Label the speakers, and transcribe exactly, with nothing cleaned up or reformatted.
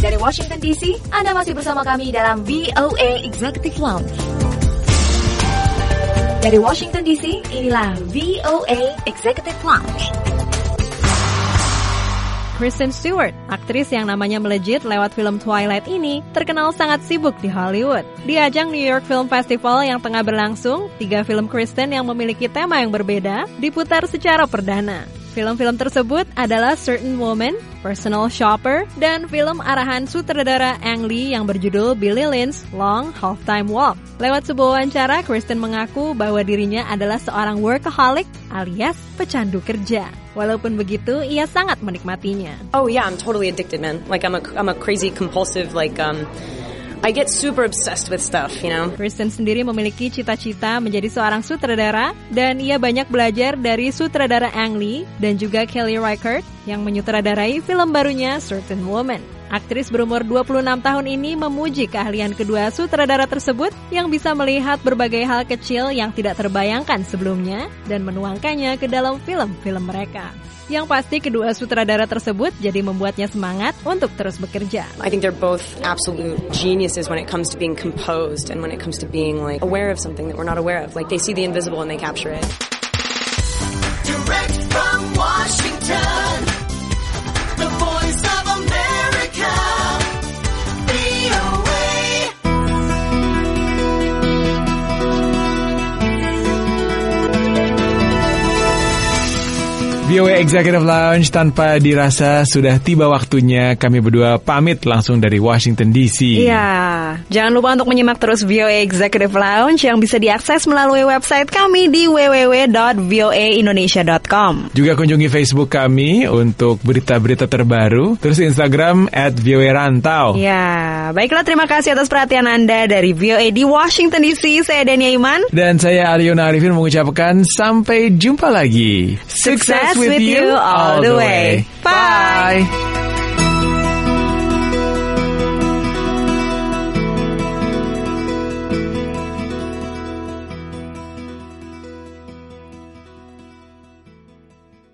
Speaker 1: Dari Washington D C, Anda masih bersama kami dalam V O A Executive Lounge. Dari Washington D C, inilah V O A Executive Lounge.
Speaker 2: Kristen Stewart, aktris yang namanya melejit lewat film Twilight ini, terkenal sangat sibuk di Hollywood. Di ajang New York Film Festival yang tengah berlangsung, tiga film Kristen yang memiliki tema yang berbeda diputar secara perdana. Film-film tersebut adalah Certain Woman, Personal Shopper, dan film arahan sutradara Ang Lee yang berjudul Billy Lynn's Long Halftime Walk. Lewat sebuah wawancara, Kristen mengaku bahwa dirinya adalah seorang workaholic alias pecandu kerja. Walaupun begitu, ia sangat menikmatinya.
Speaker 3: Oh yeah, I'm totally addicted, man. Like I'm a I'm a crazy compulsive like um I get super obsessed with stuff, you know.
Speaker 2: Kristen sendiri memiliki cita-cita menjadi seorang sutradara dan ia banyak belajar dari sutradara Ang Lee dan juga Kelly Reichardt yang menyutradarai film barunya Certain Woman. Aktris berumur dua puluh enam tahun ini memuji keahlian kedua sutradara tersebut yang bisa melihat berbagai hal kecil yang tidak terbayangkan sebelumnya dan menuangkannya ke dalam film-film mereka. Yang pasti kedua sutradara tersebut jadi membuatnya semangat untuk terus bekerja.
Speaker 3: I think they're both absolute geniuses when it comes to being composed and when it comes to being like aware of something that we're not aware of. Like they see the invisible and they capture it.
Speaker 4: Direct from Washington, the voice of America, V O A.
Speaker 5: V O A Executive Lounge, tanpa dirasa sudah tiba waktunya kami berdua pamit langsung dari Washington D C.
Speaker 2: Iya, jangan lupa untuk menyimak terus V O A Executive Lounge yang bisa diakses melalui website kami di w w w dot v o a indonesia dot com.
Speaker 5: Juga kunjungi Facebook kami untuk berita-berita terbaru, terus Instagram at V O A Rantau.
Speaker 2: Ya, baiklah, terima kasih atas perhatian Anda dari V O A di Washington D C. Saya Dania Iman.
Speaker 5: Dan saya Aliona Arifin mengucapkan sampai jumpa lagi.
Speaker 2: Success with you all the way. Bye.